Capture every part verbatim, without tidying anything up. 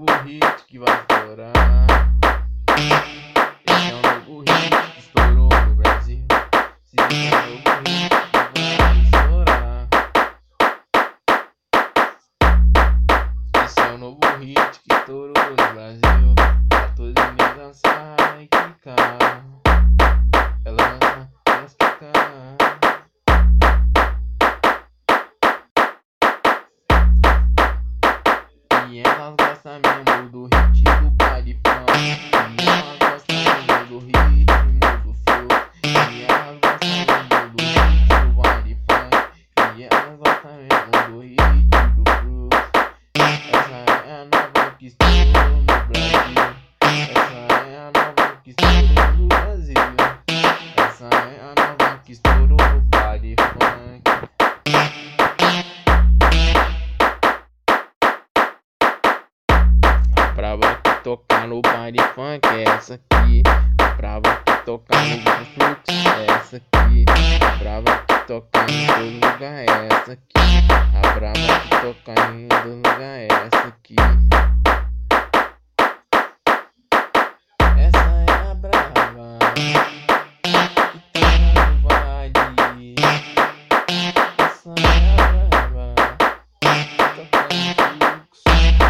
novo hit que vai estourar. Esse é um novo hit que estourou no Brasil. Se esse é um novo hit que vai estourar. Esse é um novo hit que estourou no Brasil. Pra todas as meninas dançar e quicar. Elas dançam, elas quicam. E elas gostam mesmo do ritmo do baile funk. E elas gostam mesmo do ritmo do flow. E elas gostam mesmo do ritmo do baile funk. E elas gostam mesmo do ritmo do flow. Essa é a nova que estourou no Brasil. Essa é a nova que estourou no Brasil. Essa é a nova que estourou no baile funk. Brava que tocar no baile funk é essa aqui. Brava que tocar no fluxo é essa aqui. A brava que tocar em todo lugar é essa aqui. A brava que tocar em todo lugar é essa aqui. Essa é a brava que toca no baile. Essa é a brava que toca no fluxo.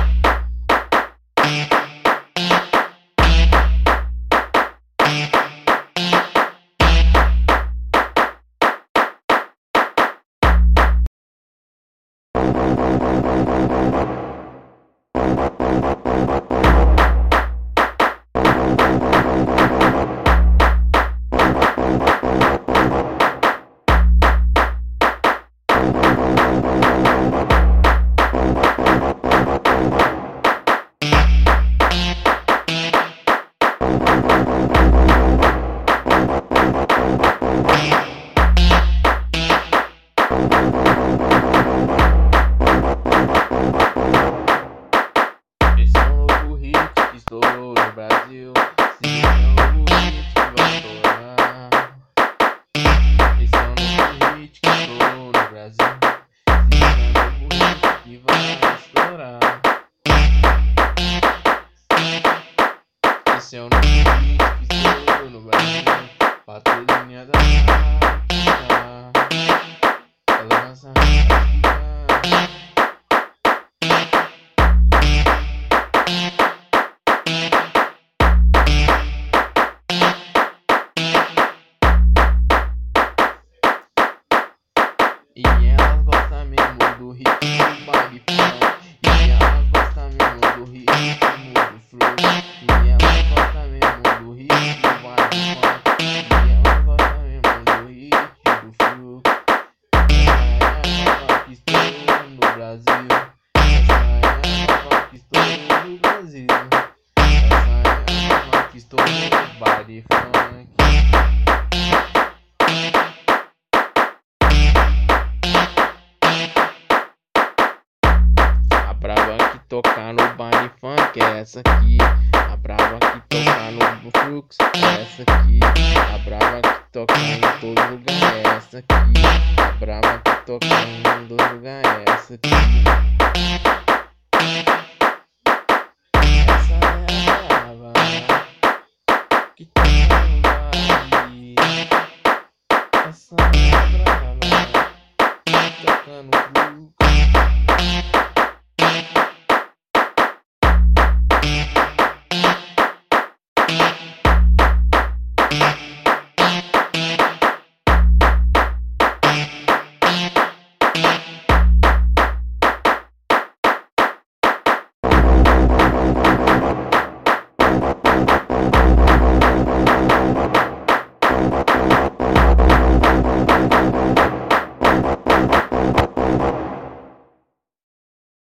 Estourou no Brasil. Se é um novo hit que vai estourar. Esse é um novo hit que estourou no Brasil. Se é um novo hit que vai estourar. Esse é um novo hit que estourou no Brasil. Pra toda minha dança quicar. Ela dança quicar. E elas gostam mesmo do ritmo do baile funk. E elas gostam mesmo do ritmo do flow. E elas gostam mesmo do ritmo do baile funk. E elas gostam mesmo do ritmo do flow. Essa é a nova que estourou no Brasil. Essa é a nova que estourou no Brasil. Essa é a nova que estourou no baile funk. A brava que tocar no baile funk é essa aqui. A brava que tocar no fluxo é essa aqui. A brava que tocar em todo lugar é essa aqui. A brava que tocar em todo lugar é essa aqui.